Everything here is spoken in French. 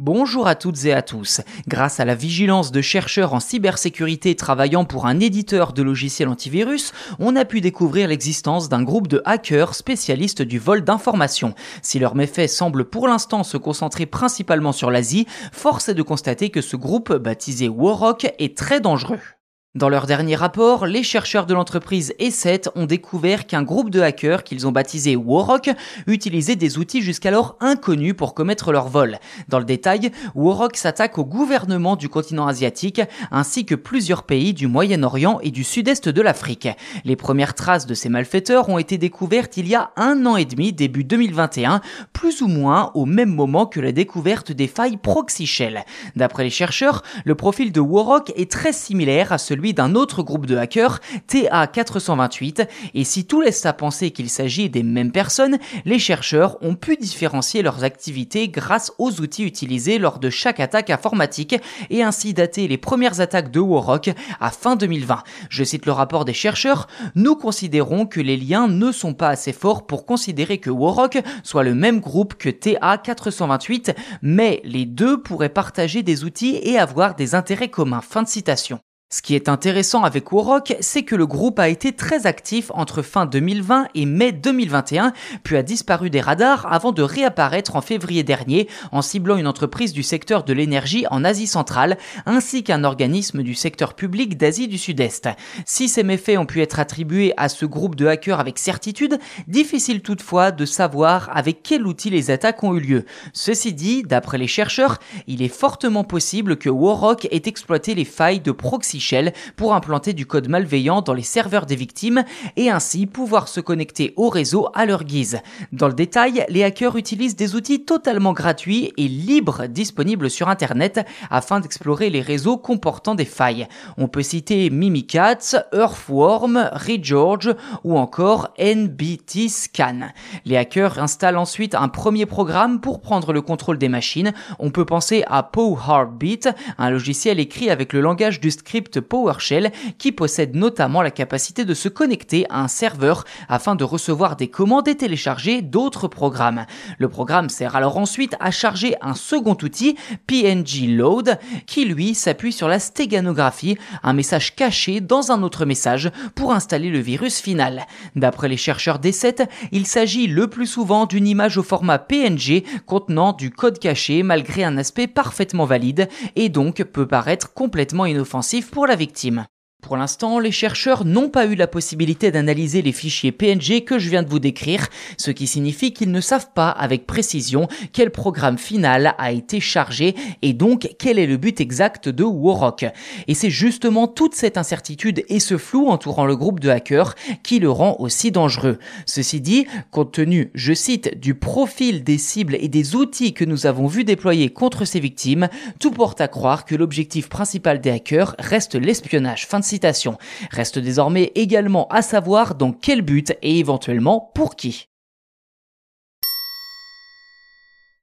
Bonjour à toutes et à tous. Grâce à la vigilance de chercheurs en cybersécurité travaillant pour un éditeur de logiciels antivirus, on a pu découvrir l'existence d'un groupe de hackers spécialistes du vol d'informations. Si leurs méfaits semblent pour l'instant se concentrer principalement sur l'Asie, force est de constater que ce groupe, baptisé Warhawk, est très dangereux. Dans leur dernier rapport, les chercheurs de l'entreprise E7 ont découvert qu'un groupe de hackers qu'ils ont baptisé Warhawk utilisait des outils jusqu'alors inconnus pour commettre leur vol. Dans le détail, Warhawk s'attaque au gouvernement du continent asiatique ainsi que plusieurs pays du Moyen-Orient et du sud-est de l'Afrique. Les premières traces de ces malfaiteurs ont été découvertes il y a 1 an et demi, début 2021, plus ou moins au même moment que la découverte des failles Proxy Shell. D'après les chercheurs, le profil de Warhawk est très similaire à celui d'un autre groupe de hackers, TA428, et si tout laisse à penser qu'il s'agit des mêmes personnes, les chercheurs ont pu différencier leurs activités grâce aux outils utilisés lors de chaque attaque informatique et ainsi dater les premières attaques de Warhawk à fin 2020. Je cite le rapport des chercheurs, « Nous considérons que les liens ne sont pas assez forts pour considérer que Warhawk soit le même groupe que TA428, mais les deux pourraient partager des outils et avoir des intérêts communs. » Fin de citation. Ce qui est intéressant avec Warhawk, c'est que le groupe a été très actif entre fin 2020 et mai 2021, puis a disparu des radars avant de réapparaître en février dernier en ciblant une entreprise du secteur de l'énergie en Asie centrale, ainsi qu'un organisme du secteur public d'Asie du Sud-Est. Si ces méfaits ont pu être attribués à ce groupe de hackers avec certitude, difficile toutefois de savoir avec quel outil les attaques ont eu lieu. Ceci dit, d'après les chercheurs, il est fortement possible que Warhawk ait exploité les failles de Proxy Shell pour implanter du code malveillant dans les serveurs des victimes et ainsi pouvoir se connecter au réseau à leur guise. Dans le détail, les hackers utilisent des outils totalement gratuits et libres disponibles sur Internet afin d'explorer les réseaux comportant des failles. On peut citer Mimikatz, Earthworm, Regeorge ou encore NBT Scan. Les hackers installent ensuite un premier programme pour prendre le contrôle des machines. On peut penser à PowerBeat, un logiciel écrit avec le langage du script PowerShell qui possède notamment la capacité de se connecter à un serveur afin de recevoir des commandes et télécharger d'autres programmes. Le programme sert alors ensuite à charger un second outil, PNG Load, qui lui s'appuie sur la stéganographie, un message caché dans un autre message pour installer le virus final. D'après les chercheurs d'E7, il s'agit le plus souvent d'une image au format PNG contenant du code caché malgré un aspect parfaitement valide et donc peut paraître complètement inoffensif pour la victime. Pour l'instant, les chercheurs n'ont pas eu la possibilité d'analyser les fichiers PNG que je viens de vous décrire, ce qui signifie qu'ils ne savent pas avec précision quel programme final a été chargé et donc quel est le but exact de Warhawk. Et c'est justement toute cette incertitude et ce flou entourant le groupe de hackers qui le rend aussi dangereux. Ceci dit, compte tenu, je cite, du profil des cibles et des outils que nous avons vu déployer contre ces victimes, tout porte à croire que l'objectif principal des hackers reste l'espionnage. Fin de citation. Reste désormais également à savoir dans quel but et éventuellement pour qui.